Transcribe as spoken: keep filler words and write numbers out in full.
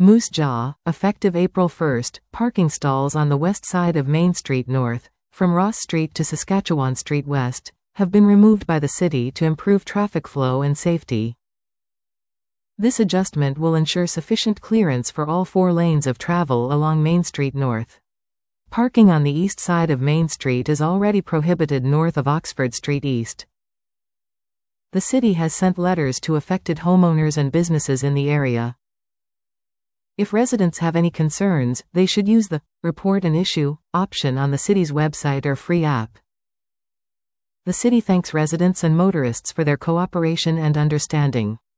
Moose Jaw, effective April first, parking stalls on the west side of Main Street North, from Ross Street to Saskatchewan Street West, have been removed by the city to improve traffic flow and safety. This adjustment will ensure sufficient clearance for all four lanes of travel along Main Street North. Parking on the east side of Main Street is already prohibited north of Oxford Street East. The city has sent letters to affected homeowners and businesses in the area. If residents have any concerns, they should use the Report an Issue option on the city's website or free app. The city thanks residents and motorists for their cooperation and understanding.